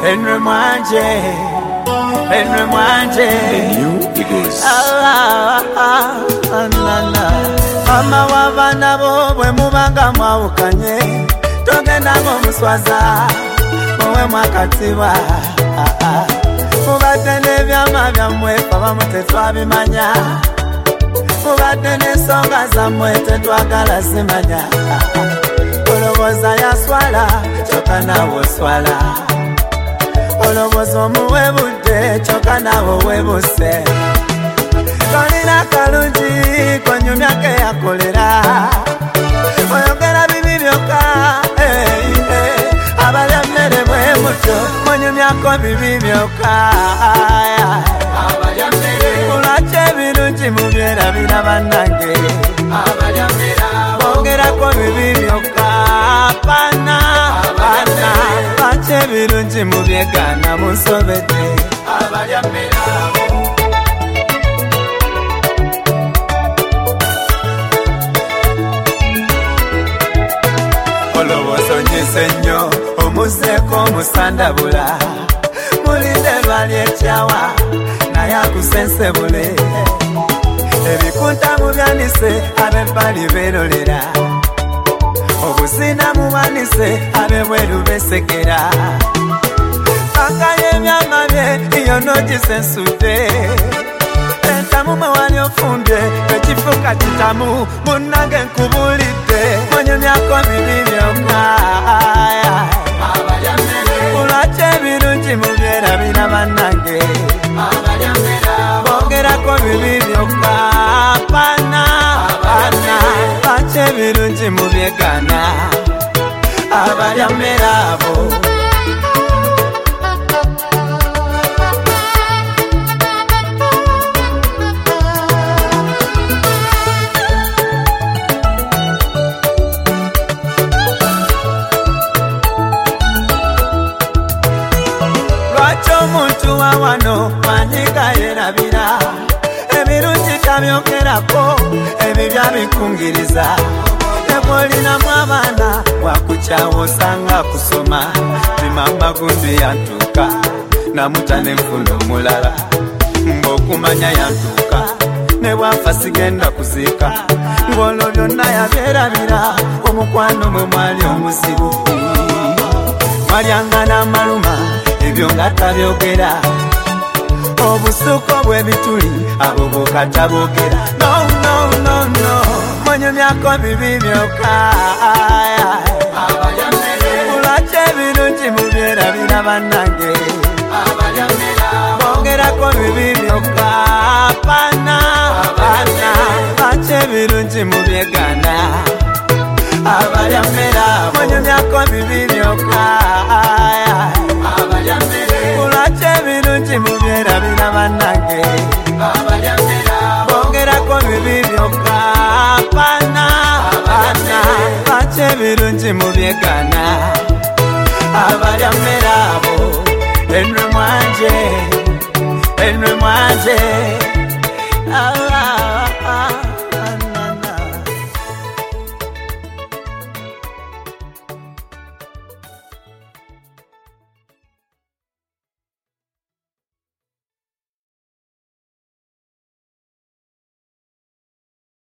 enwe mwanje, enwe mwanje. Mama wabana bo bwe mubanga mwawukanye, togenda ng'omuswaza mwe mwakatibwa. Mubadde n'ebyama byammwe abamu tetwabimanya, mubadde n'ensonga zammwe tetwagala zimanya. Olowooza yaswala kyokka naawe oswala, olowooza omuwebudde kyokka naawe webuse. Tolina kalungi konyumya ke yakolera, oyogera bibi byokka. Abalya mmere bwe mutyo munyumyako bibi byokka. Kulwaki ebirungi mubyerabira bannange, bogerako bibi byokka. Baana lwaki ebirungi mubyegaana munsobedde. Olowooza onyize nnyo omuzeeko omusandabula, mulinde lwali ekyawa naye akusensebule. Ebikunta mubyanise ab'ebbali beerolera, obuzina muwanise ab'ebweru besekera. Paka y'ebyama bye iyo n'ogisensudde, entamu mwe wali ofumbye ekifuka kitamu. Munnange nkubulidde munyumyako bibi byokka. Kulwaki ebirungi mubyerabira bannange, bogerako bibi byokka. Baana lwaki ebirungi mubyegaana. Abalya mmere abo omuntu wawano manyiga yerabira, ebirungi tabyogerako, ebibya bikungiriza. Ebwolinamu abaana wakukyawo osanga kusoma, bimamba gundi yantuuka namuta nenfuna omulala. Ng'okumanya yantuuka ne bwafa sigenda kuziika, ng'olwo byonna yabyerabira. Omukwano mwe mwali omuzibu, mwalyanga n'amaluma ebyo nga tabyogera. Obusuko bw'ebituli abo bwokatabogera. No, munyumyako bibi byokka. Kulwaki ebirungi mubyerabira bannange, bogerako bibi byokka. Baana lwaki ebirungi mubyegaana. Abalya mmere abo munyumyako bibi byokka. Kulwaki ebirungi mubyerabira bannange, bogerako bibi byokka. Baana lwaki ebirungi mubyegaana. Abalya mmere abo enwe mwanje, enwe mwanje.